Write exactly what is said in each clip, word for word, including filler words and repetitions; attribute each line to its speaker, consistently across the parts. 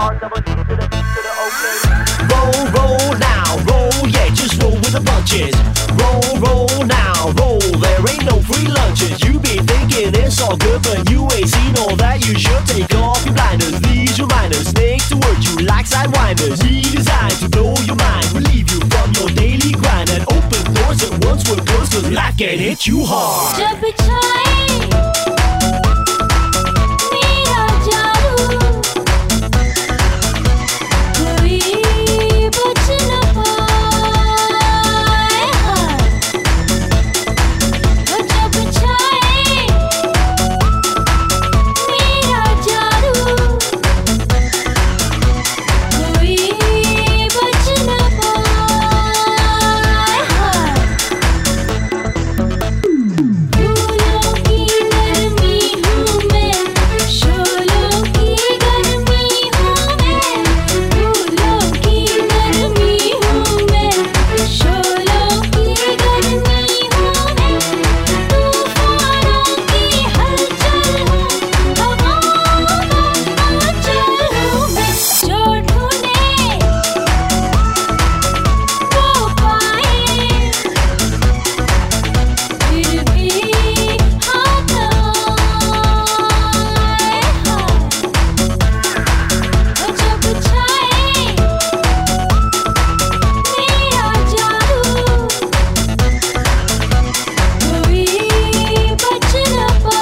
Speaker 1: Roll, roll now, roll, yeah, just roll with the punches. Roll, roll now, roll, there ain't no free lunches. You be thinking it's all good, but you ain't seen all that. You should take off your blinders, these reminders, snakes to work you like sidewinders. Redesigned to blow your mind, relieve you from your daily grind, and open doors that once were closed, cause life can hit you hard.
Speaker 2: जब छाए मेरा जादू कोई बच न पाए वो जब छाए मेरा जादू कोई बच न पाए फूलों की गर्मी हूँ मैं शोलों की गर्मी हूँ मैं फूलों की गर्मी हूँ मैं शोलों की गर्मी हूँ मैं तूफानों की हलचल हूँ हवाओं का आंचल हूँ मैं जो ढूंढे वो पाए फिर भी हाथ आए हाय वो जब छाए मेरा जादू कोई बच न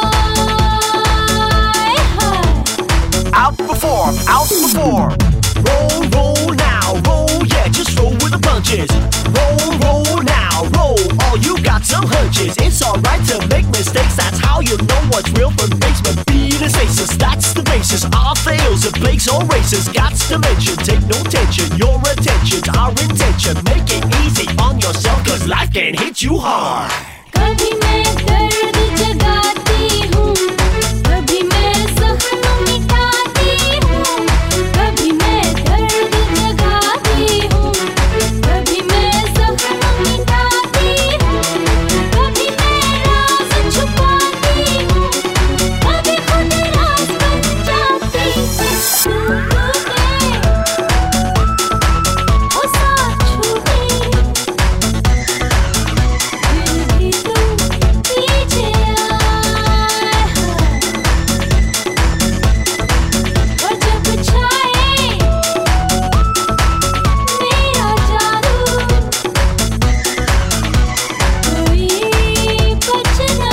Speaker 2: पाए हाय
Speaker 1: Outperform, outperform. Roll, roll now, roll, yeah, just roll with the punches. Roll, roll now, roll, oh, you got some hunches. It's alright to make mistakes, that's how you know what's real from basement. Beat and aces, that's the basis. Our fails, it breaks or races. Got to mention, take no tension. Your attention's our intention. Make it easy on yourself, cause life can hit you hard.
Speaker 2: कभी मैं दर्द जगाती हूँ कभी मैं जख्म मिटाती हूँ कभी मैं दर्द जगाती हूँ कभी मैं जख्म मिटाती हूँ कभी मैं राज छुपाती हूँ कभी खुद राज बन जाती हूँ वो साथ छूटे फिर भी तू पीछे आए वो जब छाए मेरा जादू कोई बच न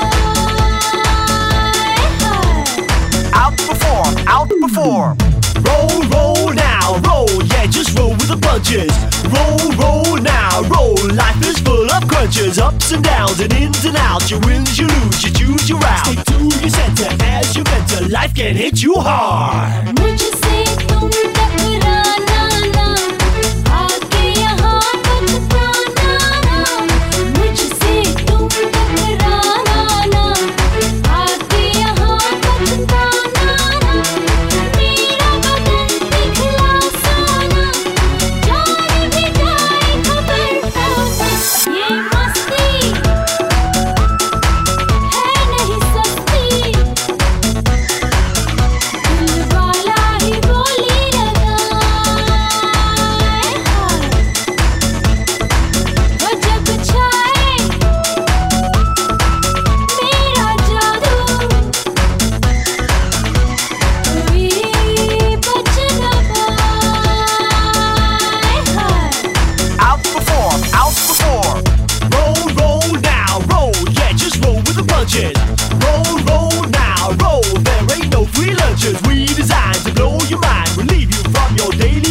Speaker 2: पाए
Speaker 1: Outperform, outperform. Roll, roll now, roll, yeah, just roll with the punches. Roll, roll now, roll. Life is full of crunches, ups and downs and ins and outs. You win, you lose, you choose your route. Stick to your center as you mentor. Life can hit you hard.
Speaker 2: मुझसे तुम टकराना ना आके यहाँ पछताना ना मुझसे तुम टकराना ना आके यहाँ पछताना ना मेरा बदन दिखला सोना जान भी जाए खबर पाना ये मस्ती है नहीं सस्ती दिल वाला ही बोली लगाए हाय वो जब छाए मेरा जादू कोई बच न पाए हाय
Speaker 1: Outperform, outperform. Roll, roll now, roll, yeah, just roll with the punches. Roll, roll now, roll, there ain't no free lunches. We designed to blow your mind, relieve you from your daily